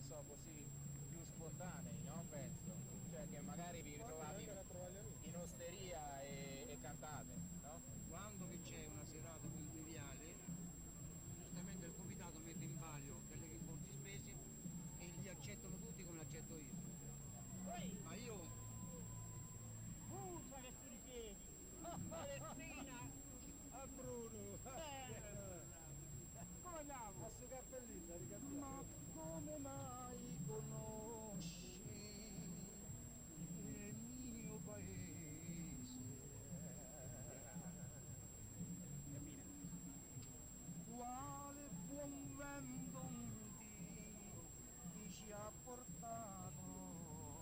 so, così più spontanei, no? Penso, cioè che magari vi ritrovate in osteria e cantate, no? Quando che c'è una serata conviviale, giustamente il comitato mette in palio delle importi spesi e li accettano tutti come accetto io. Ma io Scusa che tu richiedi! Palestina! A Bruno! Come andiamo? A suo cappellino, ricambiamo. ma come mai conosci il mio paese? Quale buon vento ti ci ha portato?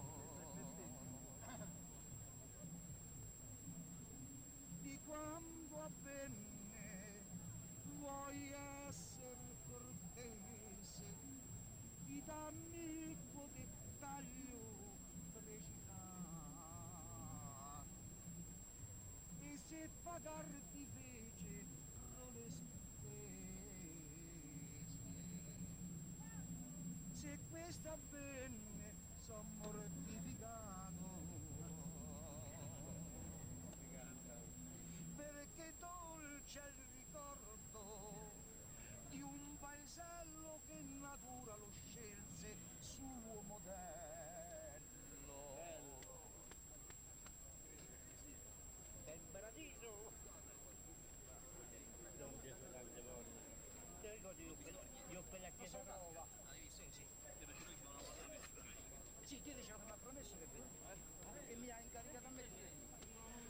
Di quando avvenne vuoi essere cortese, di dammi il tuo dettaglio precisare e se pagarti fece le spese. Se questo avvenne son mortificato perché dolce è il ricordo di un paesello che in natura lo scelse suo modello. Sei un paradiso! Non Gesù tante volte. Ti ricordi io per la chiesa nuova? Hai visto? Sì, perché noi ci volevamo parlare. Sì, ti diceva che mi ha promesso che veniva, e mi ha incaricato a me di venire.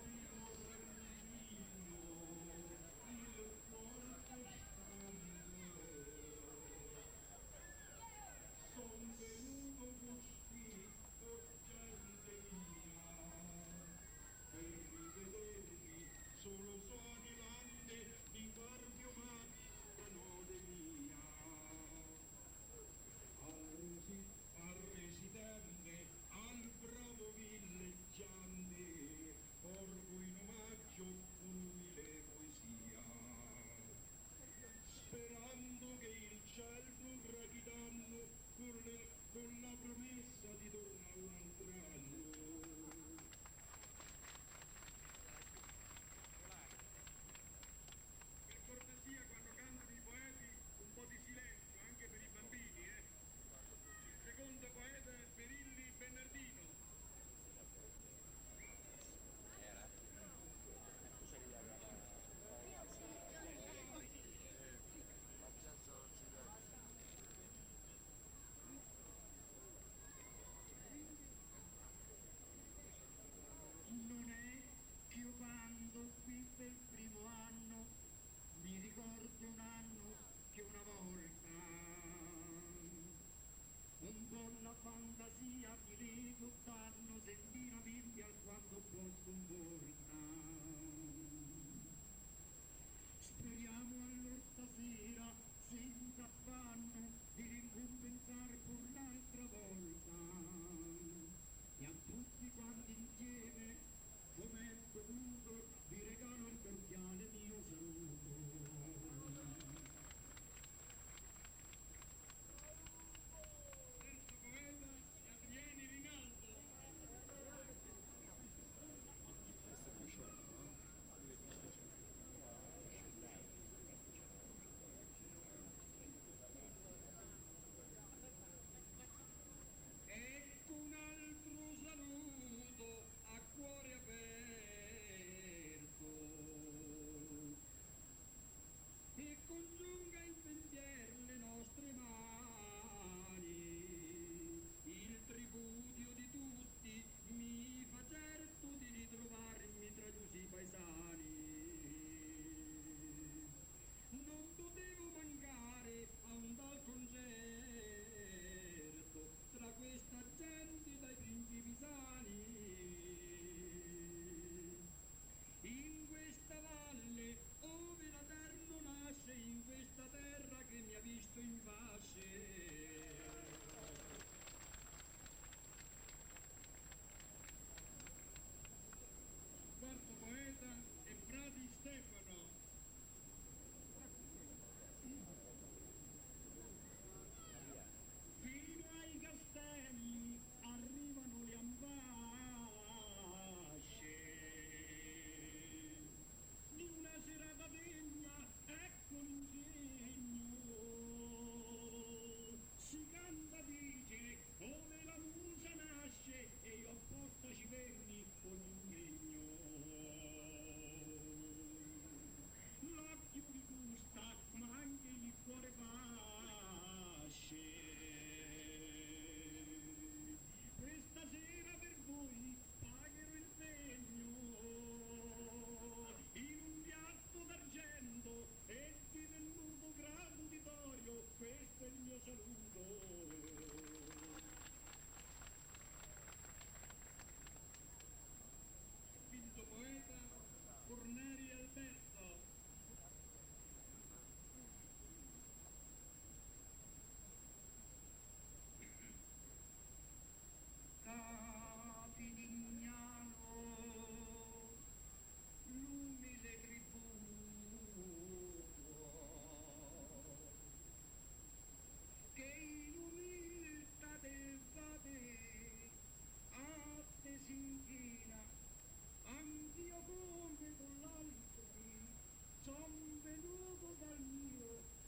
Son venuto con scritto gente mia per rivedermi, solo so di lande di guardi omaggio canone mia al residente, al bravo villeggiante porgo in omaggio umile poesia, sperando che il cielo non danno con la promessa di tornare un altro anno. Per cortesia, quando cantano i poeti, un po' di silenzio, anche per i bambini, Il secondo poeta è Perilli Bernardino. Non è che io quando qui per il primo anno mi ricordo un anno che una volta un po' la fantasia mi leggo danno sentì una Bibbia alquanto posto un volta. Speriamo allora stasera senza affanno di ricompensare pur l'altra volta e a tutti quanti insieme come è dovuto vi regalo il cordiale mio saluto. Terzo poeta Adriani Rinaldo.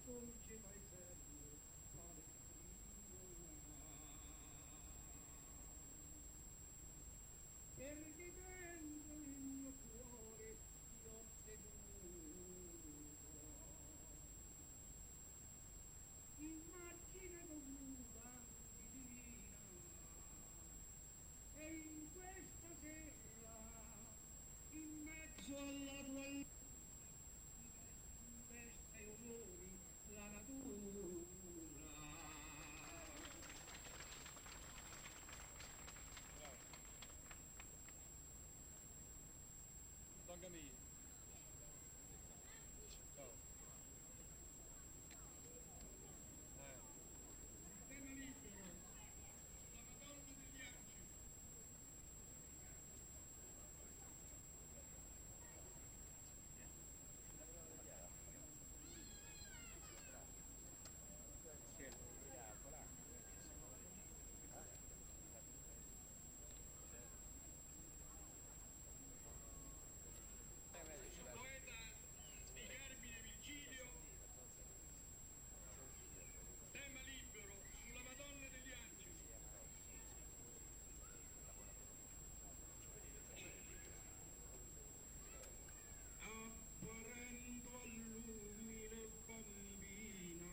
dolce paesello perché dentro il mio cuore l'ho seduto. Immagine dovuta divina, e in questa sera, in mezzo alla tua festa e onori, la natura. Tocca me. Ciao. Tema libero, la Madonna degli Angeli. Poeta di Carmine Virgilio, tema libero sulla Madonna degli Angeli. Apparendo all'umile bambina,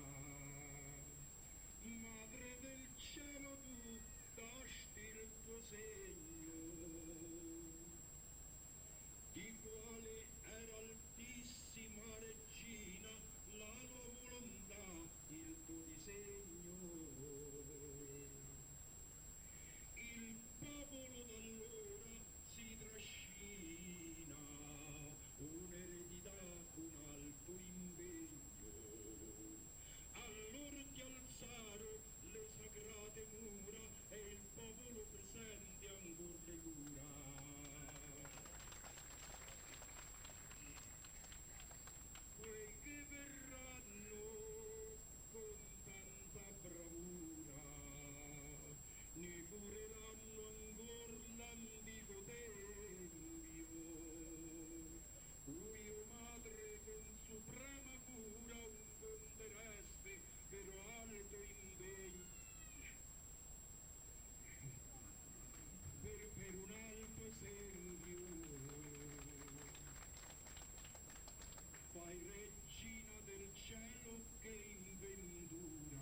madre del cielo, tu dasti il tuo segno, di quale era altissima regina la tua volontà, il tuo disegno. Il popolo d'allora si trascina un'eredità, un alto impegno. Allor ti alzaro le sagrate mura e il popolo presente ancor le cura. Quei che verranno con tanta bravura ne cureranno ancor l'antico tempio, cui o madre con suprema cura infondereste per alto impegno, per un alto esempio. Fai regina del cielo che in ventura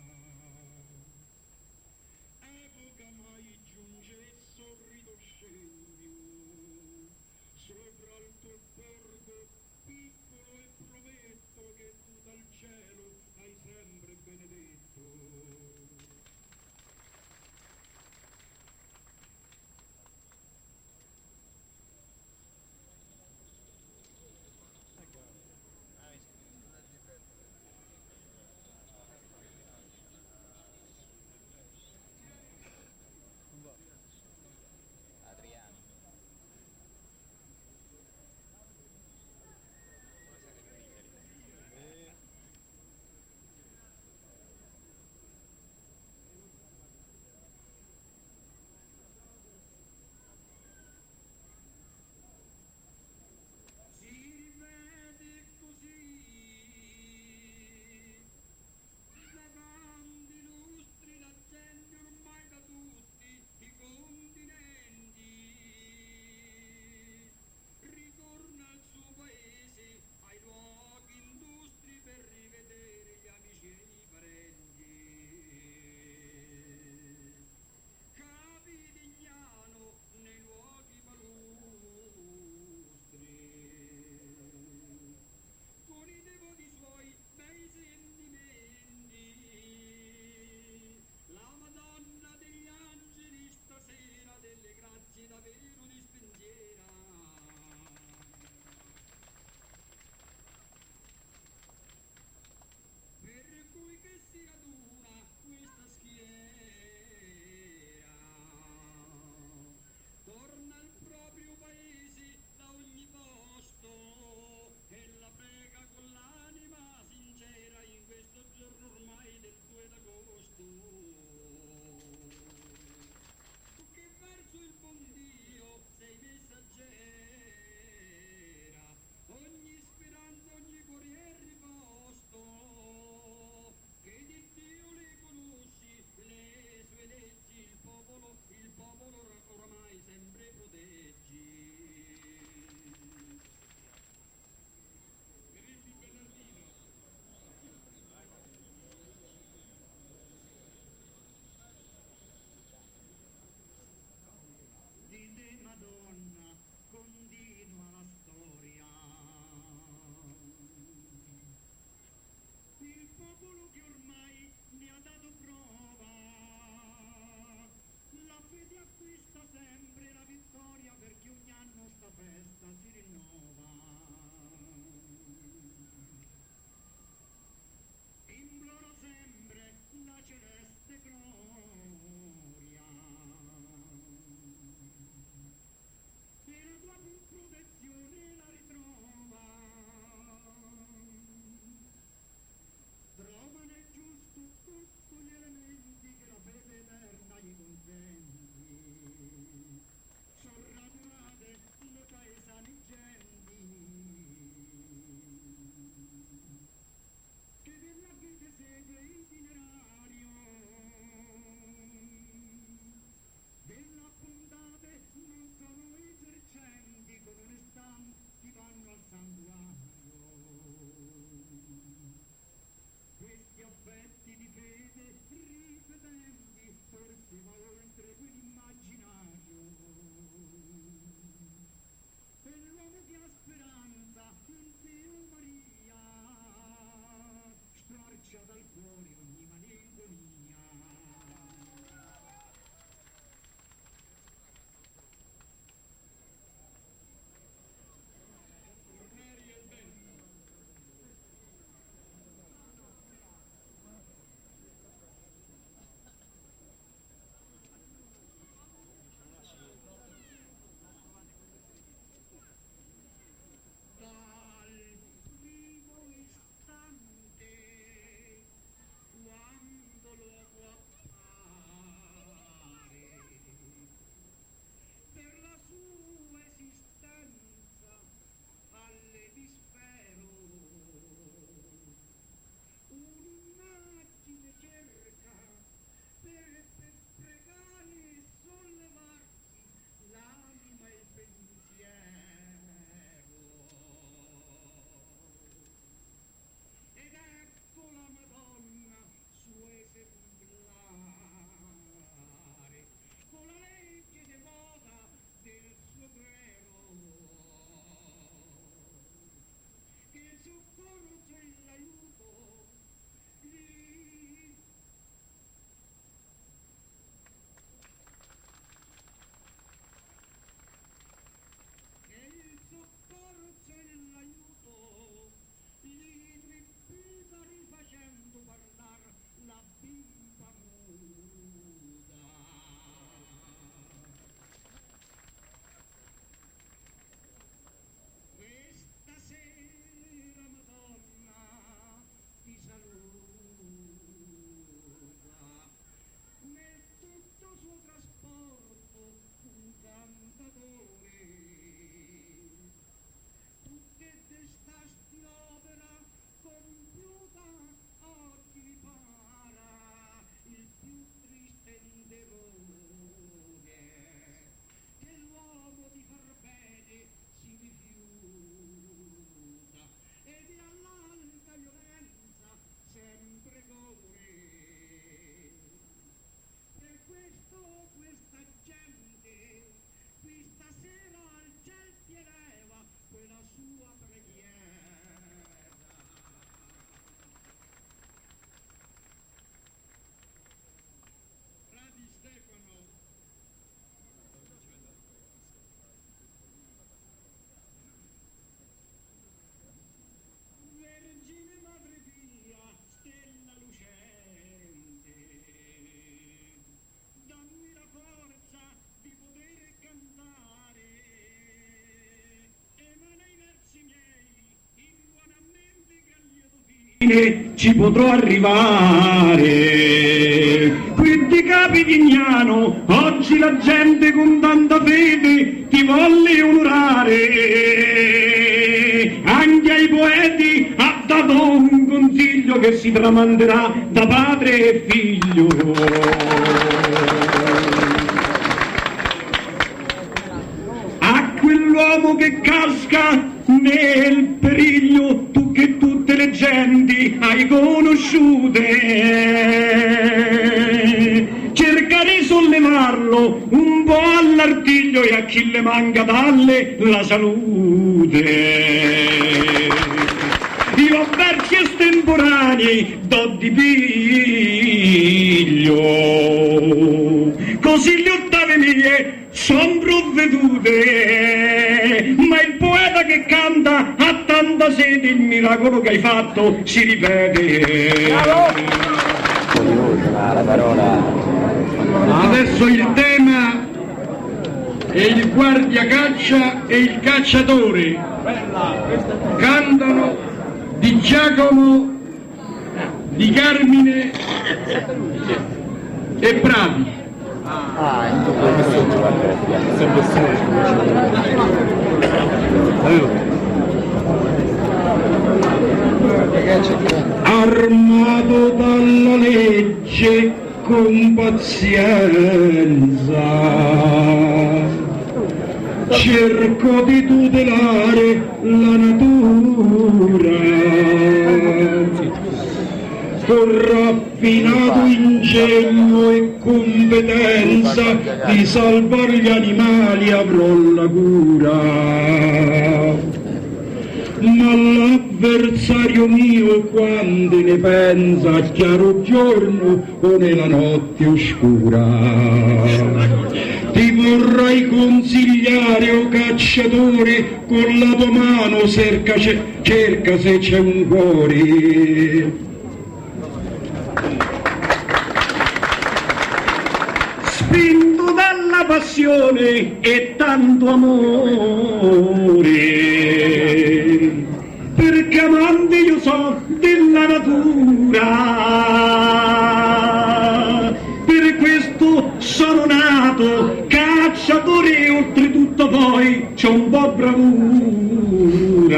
epoca mai giunge sorrido scempio sopra il tuo borgo piccolo e prometto che tu dal cielo hai sempre benedetto. Adriano. festa si rinnova. Imploro sempre la celeste gloria e la tua protezione la ritrova. Trova nel giusto tutti gli elementi che la fede eterna gli consenti. Sono radunate le paesane genti che della vita segue l'itinerario della bondate mancano i esercenti con onestà chi vanno al santuario. Questi affetti di fede ripetenti forse va oltre quell'immaginario. Per l'uomo che ha speranza in Dio Maria storcia dal cuore ogni malinconia. Dal primo istante quando l'uomo appare per la sua esistenza all'emisfero un'immagine cerca per pregare e sollevarsi l'anima e il pensiero. Ed ecco la Madonna, suo esemplare, con la legge devota del suo clero, che il soccorso e l'aiuto lì. Che il soccorso e l'aiuto gli ripeta rifacendo parlar la bimba muda. Questa sera Madonna ti saluta nel tutto suo trasporto un cantatore. Tu che destasti l'opera compiuta oggi ripara il più triste indevore che l'uomo di far bene si rifiuta ed è all'alta violenza sempre corre. Per questo questa gente qui stasera al ciel ti eleva quella sua preghiera. Frati Stefano, Vergine Madre Pia, stella lucente, dammi la forza di poter cantare, emana i versi miei in buona mente che a lieto fine ci potrò arrivare. Quindi capi Vignano, oggi la gente con tanta fede ti volle onorare. Anche ai poeti ha dato un consiglio che si tramanderà da padre e figlio. A quell'uomo che casca nel periglio, tu che tutte le genti hai conosciute, cerca di sollevarlo un po' all'artiglio e a chi le manca dalle la salute. Io versi estemporanei do di piglio, così le ottave mie son provvedute, vedi il miracolo che hai fatto si ripete. La parola. Adesso il tema è il guardiacaccia e il cacciatore. Cantano Di Giacomo, Di Carmine e Prati. Armato dalla legge con pazienza, cerco di tutelare la natura, con raffinato ingegno e competenza di salvare gli animali avrò la cura. Ma l'avversario mio quando ne pensa a chiaro giorno o nella notte oscura? Ti vorrei consigliare, o cacciatore, con la tua mano cerca se c'è un cuore. Spinto dalla passione e tanto amore, perché amante io so della natura, per questo sono nato cacciatore e oltretutto poi c'ho un po' bravura,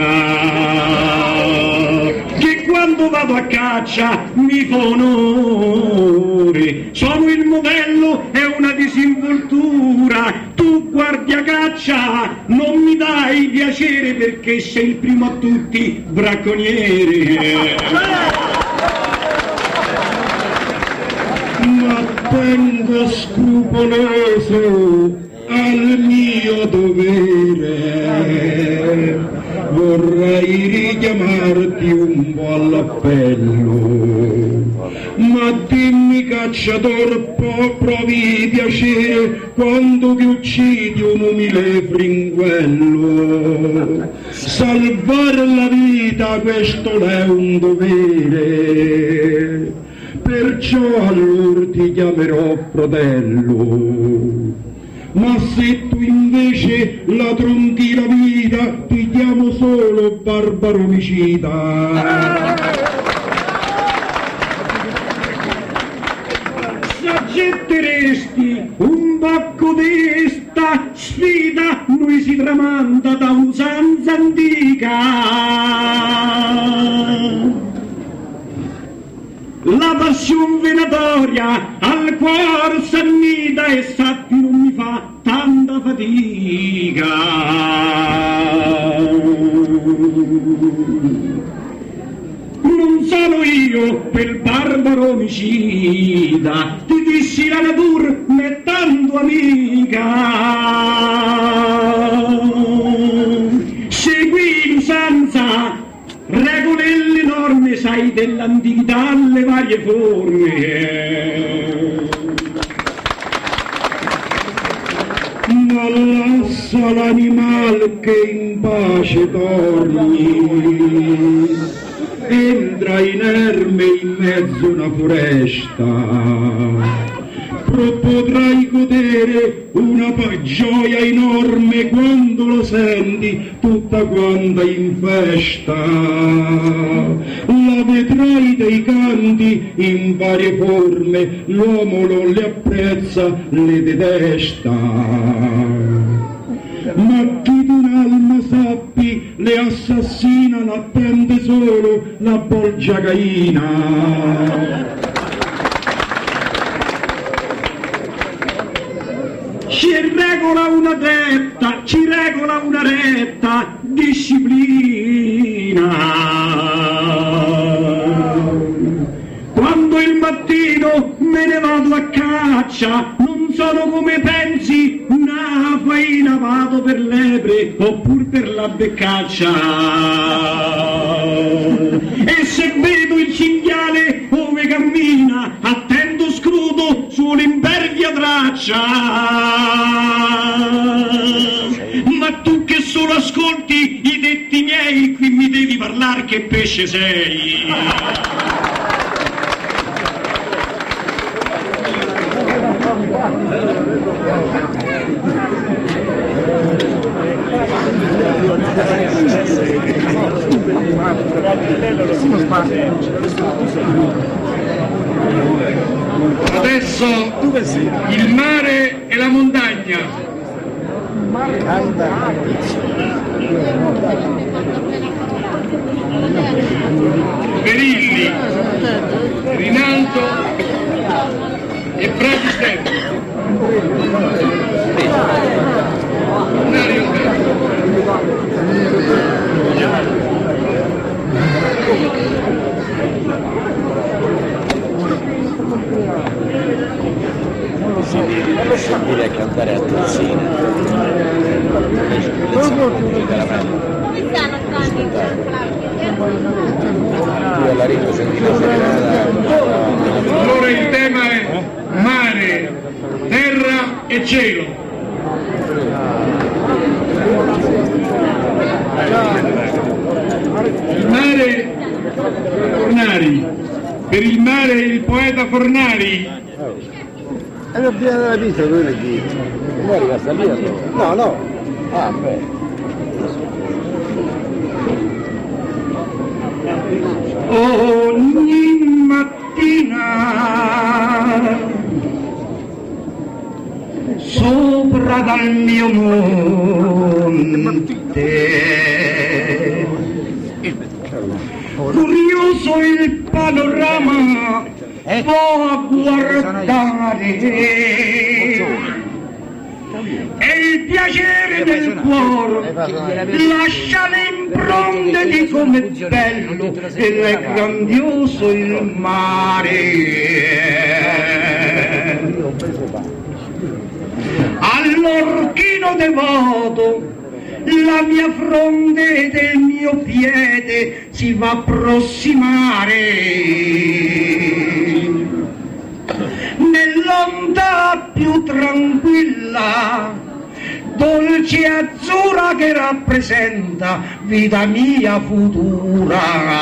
che quando vado a caccia mi fa onore, sono il modello, è una disinvoltura. Tu guardi a caccia, non mi dai piacere perché sei il primo a tutti bracconiere. Ma tengo scrupoloso al mio dovere, vorrei richiamarti un po' all'appello, ma dimmi cacciator, provi piacere quando ti uccidi un umile fringuello, salvare la vita questo è un dovere, perciò allora ti chiamerò fratello. Ma se tu invece la tronchi la vita, ti chiamo solo barbaro omicida. S'accetteresti un bacco di sta sfida, noi si tramanda da usanza antica. La passione venatoria al cuore s'annida e sappi non mi fa tanta fatica. Non sono io quel barbaro omicida, ti dissi la natura mettendo amica. Segui l'usanza, regole e le norme, sai dell'antichità le varie forme. Ma lascia l'animal che in pace dormi, entra inerme in mezzo a una foresta. Potrai godere una gioia enorme quando lo senti tutta quanta in festa. La vedrai dei canti in varie forme, l'uomo non le apprezza, le detesta. Ma chi d'un'alma sappi le assassina, l'attende solo la bolgia caina. Ci regola una retta disciplina. Quando il mattino me ne vado a caccia, non sono come pensi una faina, vado per lepre oppure per la beccaccia. E se vedo il cinghiale ove cammina, attendo scruto sull'impervia traccia. Ma tu che solo ascolti i detti miei, qui mi devi parlare ci sei. Adesso il mare e la montagna. Perilli, Rinaldo e Fratistello. Direi a cantare a Terzina. Alla Rito sentita serenata. Allora il tema è mare, terra e cielo. Il mare Fornari, per il mare il poeta Fornari. È la prima della pista, lui le dice. Non è rimasta lì allora? No, no. Ah, beh. Ogni mattina sopra dal mio monte curioso il panorama vo a guardare e il piacere del cuore lascia le impronte di come bello ed è grandioso il mare. All'orchino devoto la mia fronte ed il mio piede si va a approssimare nell'onda più tranquilla, dolce e azzurra che rappresenta vita mia futura.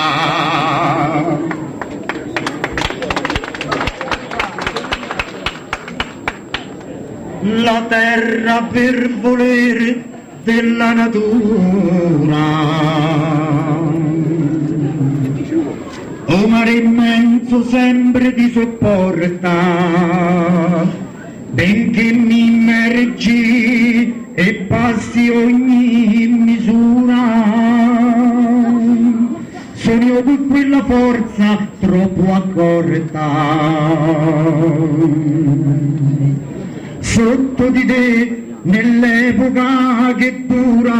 La terra per volere della natura, o mare immenso sempre ti sopporta, benché mi immergi e passi ogni misura. Sono io con quella forza troppo accorta, sotto di te nell'epoca che dura,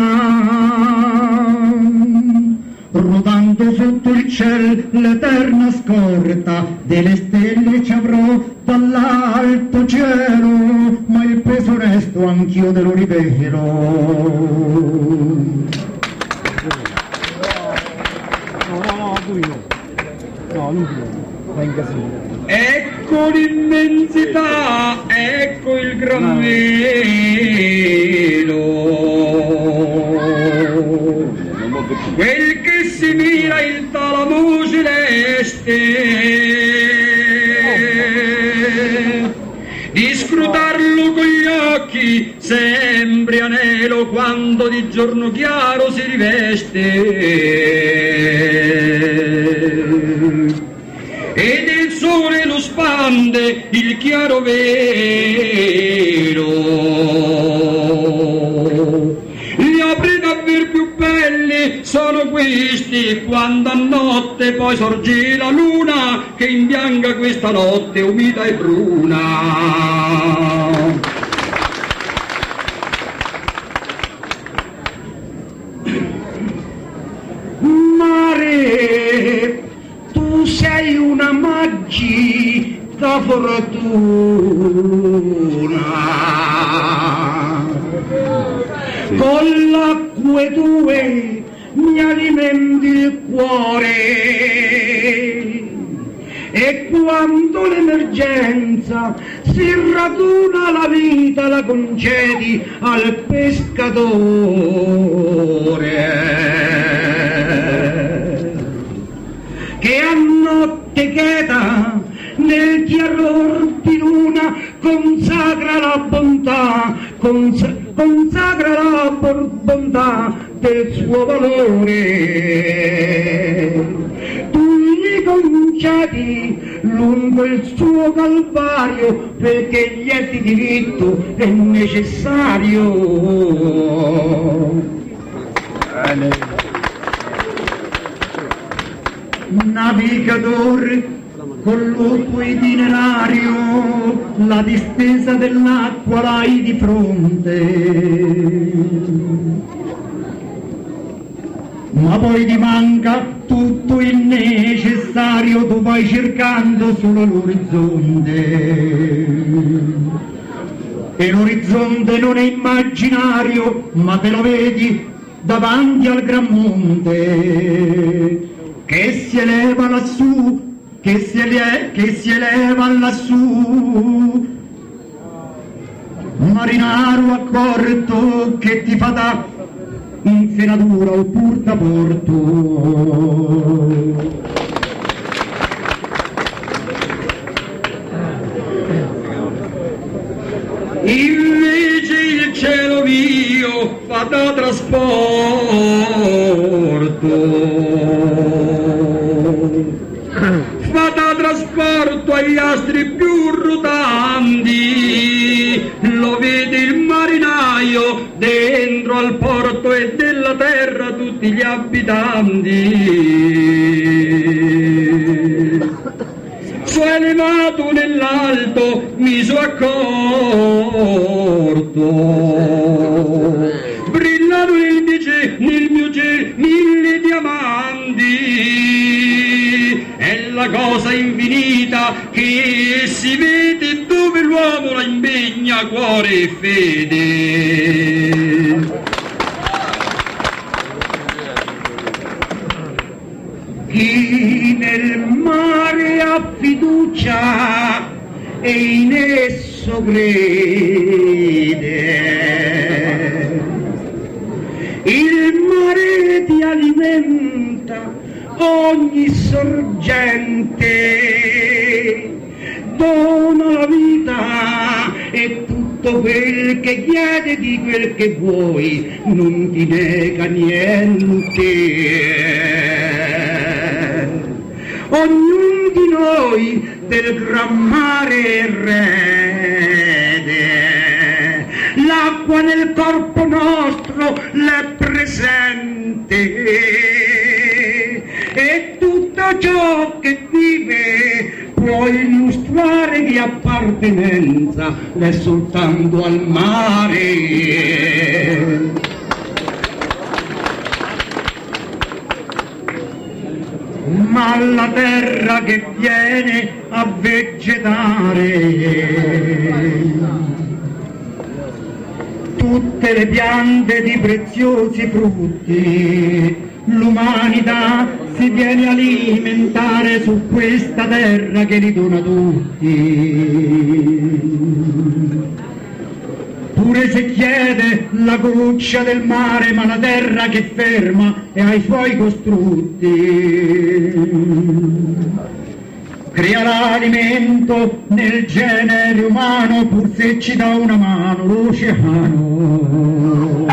rodando sotto il cielo l'eterna scorta delle stelle ci avrò dall'alto cielo, ma il peso resto anch'io te lo rivelo. Ecco l'immensità, ecco il gran velo, quel che si mira il talamo celeste, di scrutarlo con gli occhi sempre anelo quando di giorno chiaro si riveste. Ed il sole lo spande il chiaro velo, gli apri davvero più belli sono questi quando a notte poi sorge la luna che imbianca questa notte umida e bruna. Mare, tu sei una magita fortuna, con l'acque tue mi alimenti il cuore e quando l'emergenza si raduna la vita la concedi al pescatore. che a notte cheta nel chiaror di luna consacra la bontà, consacra la bontà del suo valore. Tu gli concedi lungo il suo calvario perché gli è di diritto è necessario. Navigatore con lo tuo itinerario, la distesa dell'acqua l'hai di fronte, ma poi ti manca tutto il necessario, tu vai cercando solo l'orizzonte, e l'orizzonte non è immaginario, ma te lo vedi davanti al gran monte, che si eleva lassù, che si eleva lassù, marinaro accorto che ti fa da insenatura oppur da porto. Invece il cielo mio fa da trasporto agli astri più rotanti, lo vede il marinaio dentro al porto e della terra tutti gli abitanti. Su elevato nell'alto miso accorto, brillano invece nel mio cielo 1000 diamanti, è la cosa infinita che si vede dove l'uomo la impegna cuore e fede. Chi nel mare ha fiducia e in esso crede, il mare ti alimenta ogni sorgente, dona la vita e tutto quel che chiede di quel che vuoi, non ti nega niente. Ognuno di noi del gran mare rede, l'acqua nel corpo nostro l'è presente, e tutto ciò che vive può illustrare di appartenenza, l'è soltanto al mare. Ma la terra che viene a vegetare, tutte le piante di preziosi frutti, l'umanità si viene a alimentare su questa terra che li dona tutti. Pure se chiede la goccia del mare, ma la terra che ferma e ai suoi costrutti crea l'alimento nel genere umano, pur se ci dà una mano l'oceano.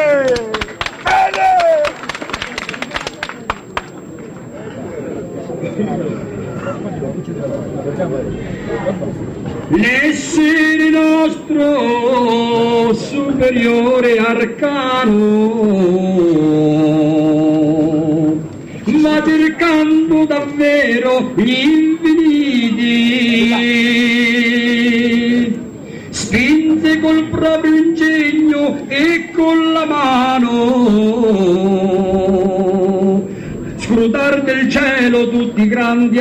L'essere nostro superiore arcano va cercando davvero gli infiniti, spinse col proprio ingegno e con la mano scrutar del cielo tutti i grandi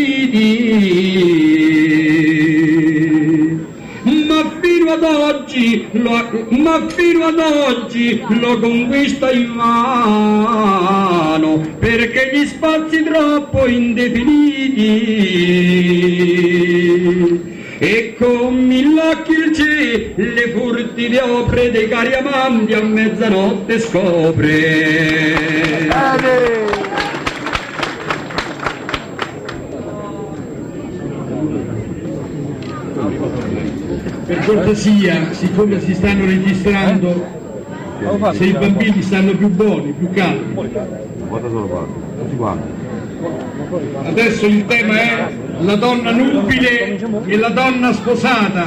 attriti, ma fino ad oggi lo conquista in vano, perché gli spazi troppo indefiniti, e con 1000 occhi il cielo le furti le opere dei cari amanti a mezzanotte scopre. Per cortesia, siccome si stanno registrando, se i bambini stanno più buoni, più calmi. Guarda solo qua, tutti quanti. Adesso il tema è la donna nubile e la donna sposata.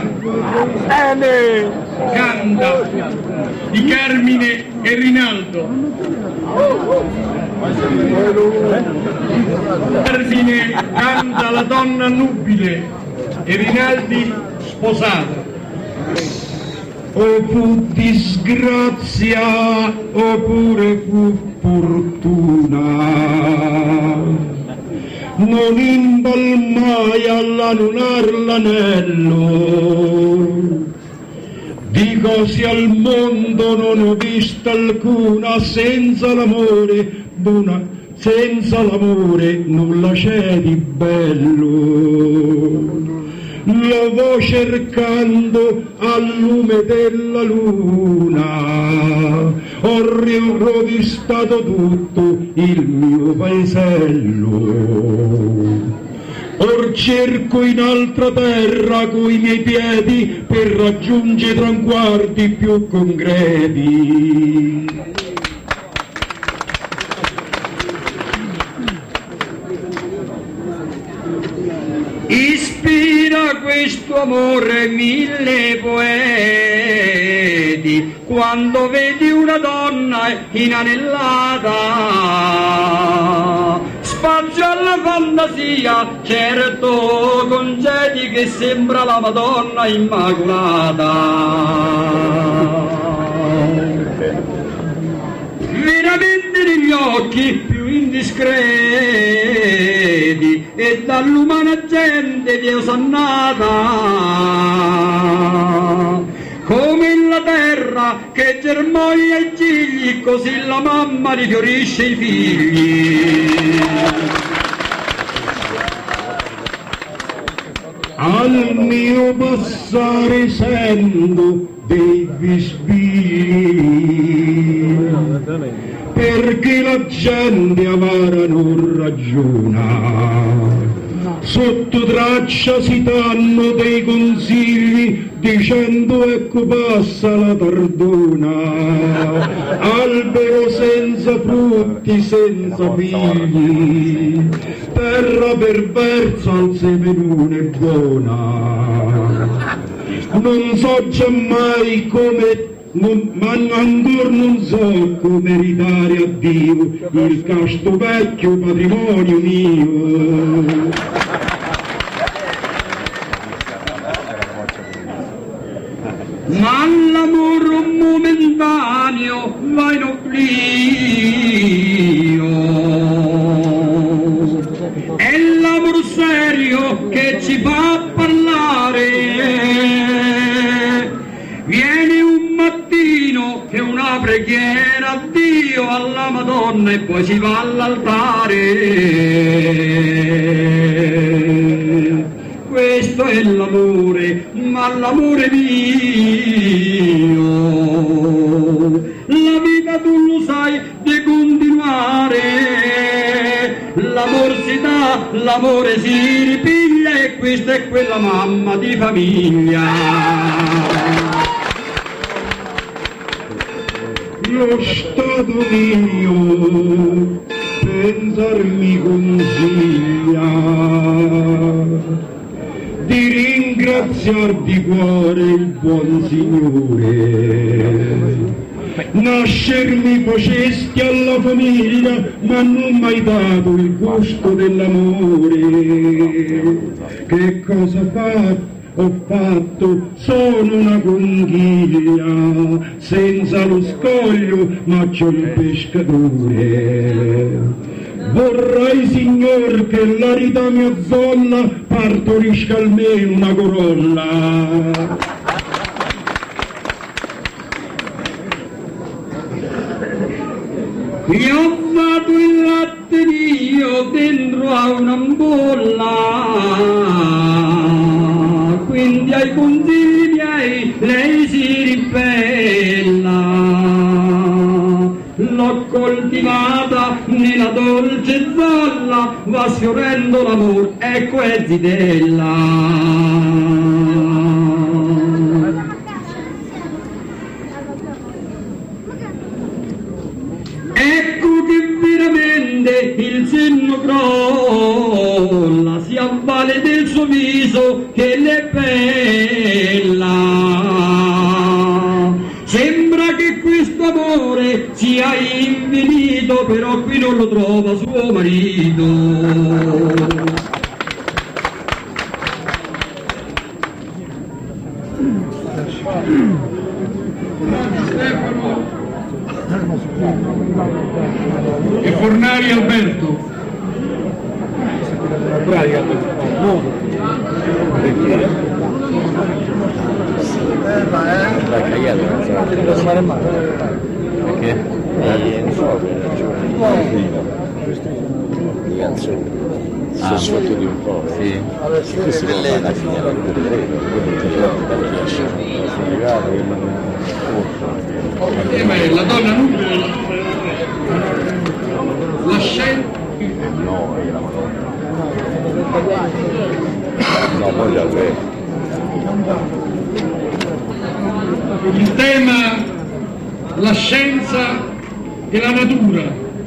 Canta di Carmine e Rinaldo. Carmine canta la donna nubile e Rinaldi sposata. O fu disgrazia oppure fu fortuna, non imbalmai all'annular l'anello, di cose al mondo non ho vista alcuna, senza l'amore nulla c'è di bello. Lo vo cercando al lume della luna, ho rovistato tutto il mio paesello. Or cerco in altra terra coi miei piedi per raggiungere traguardi più concreti. Ispira questo amore mille poeti, quando vedi una donna inanellata, spazio alla fantasia, certo concedi che sembra la Madonna Immacolata. Veramente negli occhi più indiscreti e dall'umana gente di osannata, come la terra che germoglia i gigli, così la mamma rifiorisce i figli. Al mio passare sento dei bisbigli, perché la gente avara non ragiona, sotto traccia si danno dei consigli, dicendo ecco passa la tardona, albero senza frutti, senza figli, terra perversa al seme non è buona. Non so già mai come, ma ancora non so come ridare a Dio il casto vecchio patrimonio mio. Ma l'amore momentaneo va in oblio, è l'amor serio che ci fa parlare. Viene un mattino che una preghiera a Dio, alla Madonna, e poi si va all'altare. Questo è l'amore, ma l'amore mio, la vita tu lo sai di continuare, l'amore si dà, l'amore si ripiglia, e questa è quella mamma di famiglia. Lo stato mio pensar mi consiglia di ringraziar di cuore il buon Signore. Nascer mi facesti alla famiglia, ma non m'hai dato il gusto dell'amore. Che cosa ho fatto? Sono una conchiglia, senza lo scoglio, ma c'ho il pescatore. Vorrei, Signor, che l'arità mia zolla partorisca almeno una corolla. Io ho fatto il latte mio dentro a un'ampolla, quindi ai consigli miei lei si ribella. L'ho coltivata nella dolce zolla, va sfiorendo l'amor, ecco è zitella. giorno crolla, si avvale del suo viso che le è bella. Sembra che questo amore sia infinito, però qui non lo trova suo marito. E Fornari Alberto. Perché? Non so, di canzoni. Sono sotto di un po'. Sì. Questo è la figlia del Ma è la donna nubile, la scelta. No, è la Madonna. No, poi la Il tema, la scienza e la natura.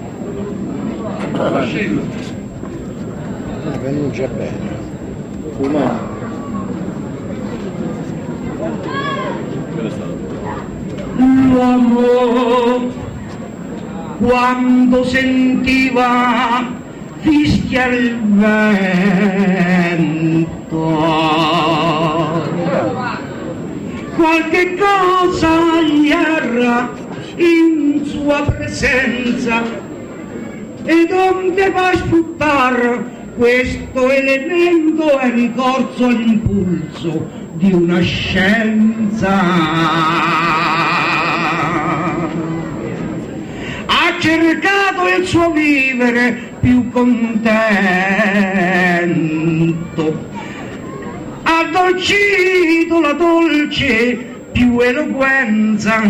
La scienza. Venuncia bene. L'uomo quando sentiva fischiare il vento qualche cosa gli era in sua presenza e donde va a sfruttare questo elemento è ricorso all'impulso di una scienza. Ha cercato il suo vivere più contento, ha addolcito la dolce più eloquenza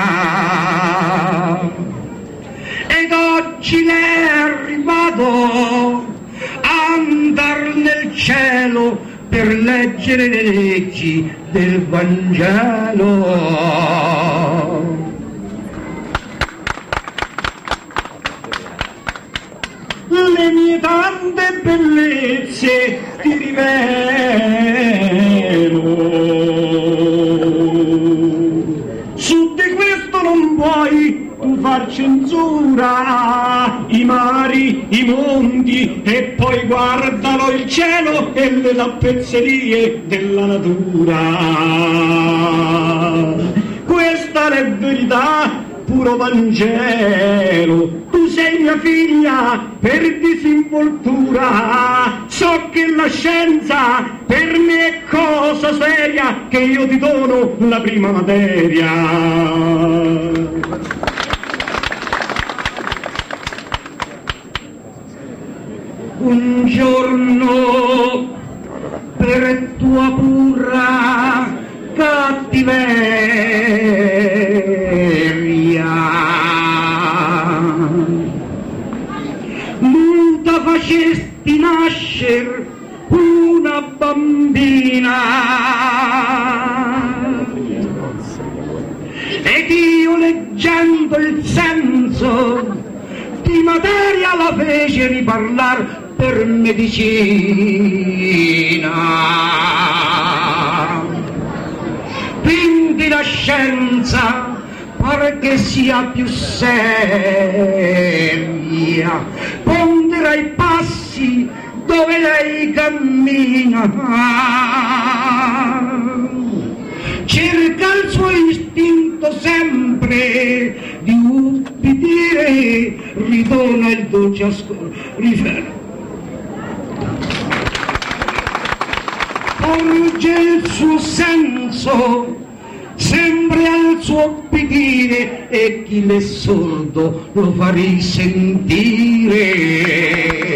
ed oggi le è arrivato andar nel cielo per leggere le leggi del Vangelo. Le mie tante bellezze ti rivelo, su di questo non puoi tu far censura, i mari, i monti e poi guardalo il cielo e le tappezzerie della natura. Questa è verità, puro Vangelo. Tu sei mia figlia per disinvoltura, so che la scienza per me è cosa seria, che io ti dono la prima materia. Un giorno per tua pura cattiveria muta facesti nascer una bambina ed io leggendo il senso di materia la fece riparlar per medicina. Quindi la scienza pare che sia più seria, pondera i passi dove lei cammina, cerca il suo istinto sempre di ubbidire, ridona il dolce ascolto, porge il suo senso sempre al suo obbedire e chi l'è sordo lo fa risentire.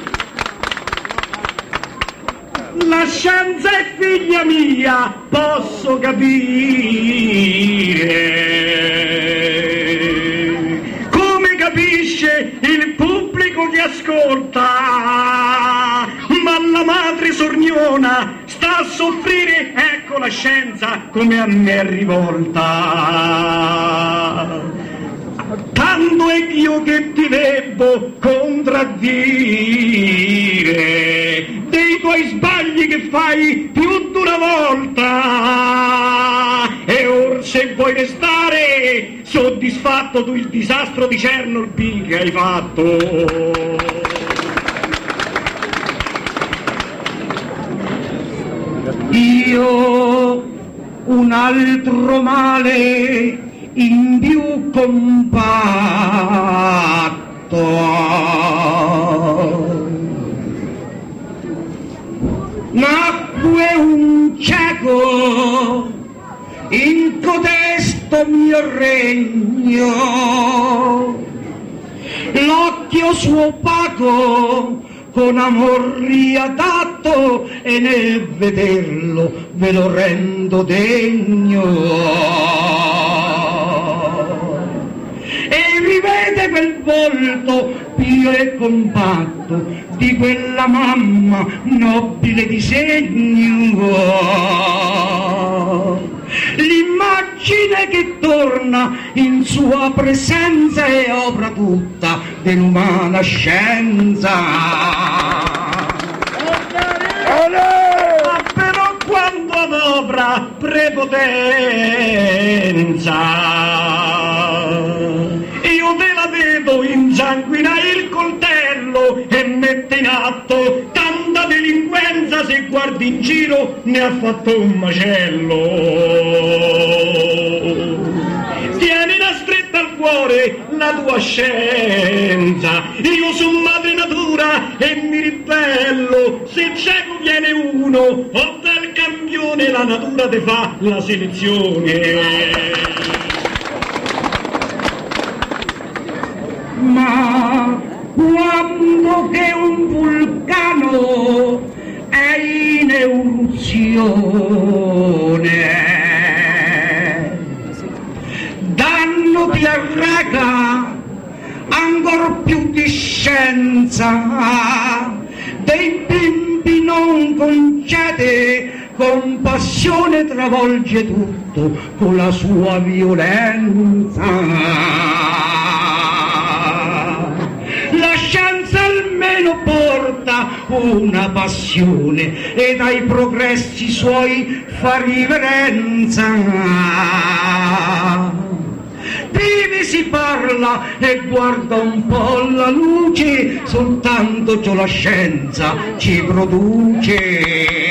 La scienza è figlia mia, posso capire, come capisce il pubblico che ascolta, ma la madre sorniona sta a soffrire, ecco la scienza come a me è rivolta. tanto è io che ti debbo contraddire dei tuoi sbagli che fai più di una volta, e or se vuoi restare soddisfatto tu il disastro di Chernobyl che hai fatto. Io un altro male in più compatto, nacque un cieco in codesto mio regno, l'occhio suo opaco con amor riadatto, e nel vederlo ve lo rendo degno. E rivede quel volto pio e compatto di quella mamma nobile di segno. L'immagine che torna in sua presenza è opera tutta dell'umana scienza. Ma però quando adopra prepotenza, io te la vedo insanguinare il coltello e mette in atto tanta delinquenza, se guardi in giro ne ha fatto un macello. Tienila stretta al cuore la tua scienza, io sono madre natura e mi ribello, se cieco viene uno o bel campione, la natura te fa la selezione. Ma quando che un vulcano è in eruzione, danno ti arreca ancor più di scienza, dei bimbi non concede, con passione travolge tutto con la sua violenza. La scienza almeno porta una passione e dai progressi suoi fa riverenza. Vivi si parla e guarda un po' la luce, soltanto ciò la scienza ci produce.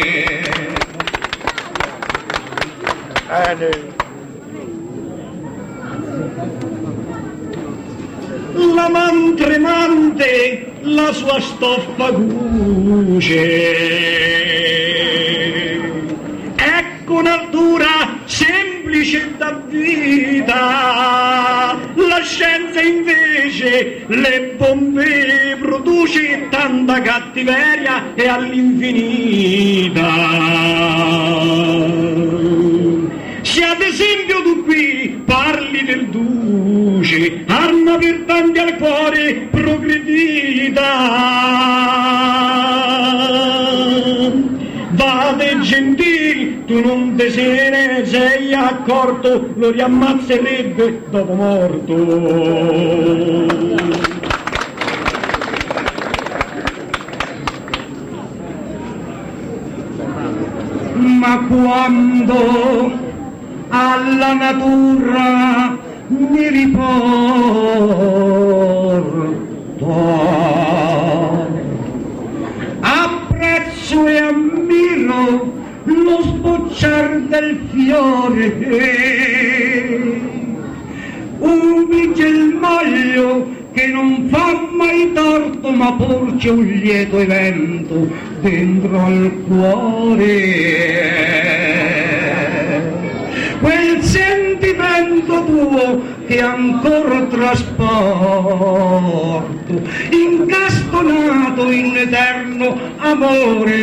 La man tremante la sua stoffa cuce, ecco natura semplice da vita, la scienza invece le bombe produce, tanta cattiveria e all'infinita. Se ad esempio tu qui parli del duce, arma per tanti al cuore progredita, vade gentili, tu non te se ne sei accorto, lo riammazzerebbe dopo morto. Ma quando alla natura mi riporto, apprezzo e ammiro lo sbocciar del fiore, un germoglio che non fa mai torto, ma porge un lieto evento dentro al cuore. Quel sentimento tuo che ancora trasporto, incastonato in eterno amore,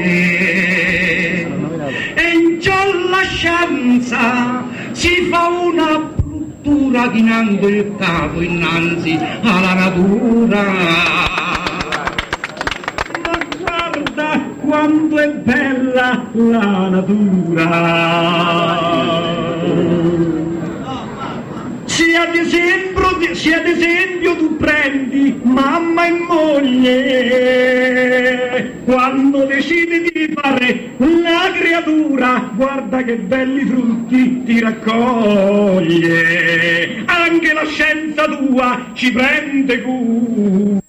e in ciò la scienza si fa una bruttura chinando il capo innanzi alla natura. Quanto è bella la natura, se ad esempio se ad esempio tu prendi mamma e moglie, quando decidi di fare la creatura, guarda che belli frutti ti raccoglie. Anche la scienza tua ci prende cura.